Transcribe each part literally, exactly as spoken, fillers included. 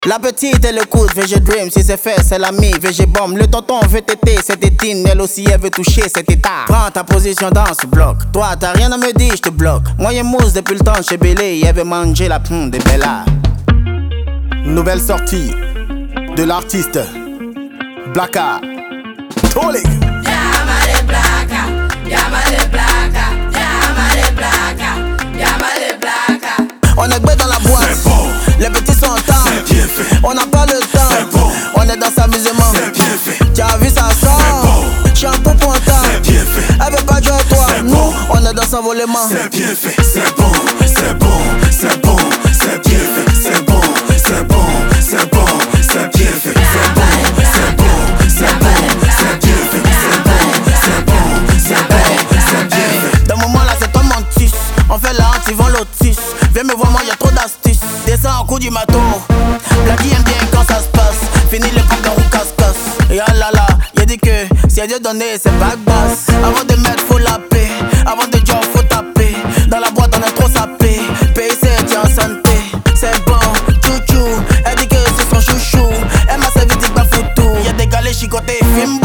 La petite et le coude, V G Dream, si c'est fait, c'est l'ami, V G Bomb. Le tonton veut téter, c'est tétine, elle aussi elle veut toucher cet état. Prends ta position dans ce bloc. Toi, t'as rien à me dire, je te bloque. Moyen mousse depuis le temps chez Bélé, elle veut manger la pomme de Bella. Nouvelle sortie de l'artiste Blacka. Tolly. Llámale Blacka, llámale Blacka, llámale Blacka, llámale Blacka. On est bé dans la boîte, bon. Les petits sont en temps. On n'a pas le temps, bon. On est dans s'amusement. Tu as vu ça sort, j'suis un peu pour un temps. Elle veut pas jouer à toi, nous bon. On est dans s'envolement. C'est bien fait, c'est bon, c'est bon, c'est bon, c'est bien fait, c'est bon, c'est bon, c'est bon, c'est bien fait, c'est bon, c'est bon, c'est bon, c'est bien fait, c'est bon, c'est bon, c'est bon, c'est bien fait. Dans moment là c'est toi mon tis. On fait la honte, ils vont lotus. Viens me voir moi y'a trop d'astuces. Descends en coup du maton. Blacky aime bien quand ça se passe. Fini l'époque d'un roux casse-casse. Et ah là là, y'a dit que si à Dieu donné c'est back basse. Avant de mettre faut la paix. Avant de job faut taper. Dans la boîte on est trop sapé. P I C tu es en santé. C'est bon, chouchou. Elle dit que c'est son chouchou. Elle m'a servi du bafoutou. Y'a des galets chicotés fimbo.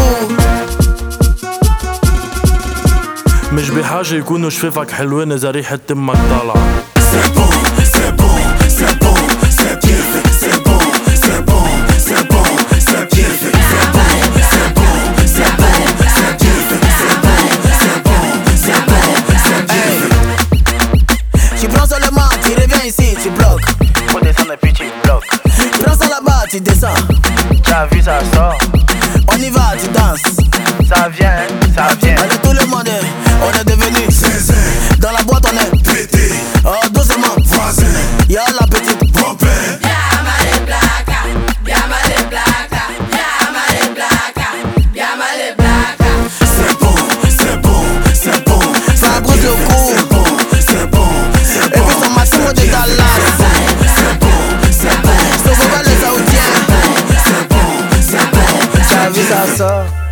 مش بحاجة يكونوا شفافك حلوين إذا ريحة تمك طالعة. C'est bon, c'est bon, c'est bon, c'est bien fait, c'est bon, c'est bon, c'est bon, c'est bien fait, c'est bon, c'est bon, c'est bon, c'est bien fait, c'est bon, c'est bon, c'est bon, c'est bien fait. Tu prends seulement, tu reviens ici, tu bloques. Faut descendre et puis tu bloques. Tu prends ça là-bas, tu descends. T'as vu ça sort, On y va, tu danses. ça vient, ça vient. Allez tout le monde, on est devenu Zinzin, dans la boîte on est pété, oh doucement. voisin, Y'a la petite bon-père. Llámale Blacka, llámale Blacka, llámale Blacka, llámale Blacka. C'est bon, c'est bon, c'est bon, ça brûle le cou. c'est bon, c'est bon, c'est Et bon, puis son maximum de Dallas. c'est bon, c'est bon, Ce qu'on va les saoudiens. c'est bon, c'est bon, T'as vu ça sort.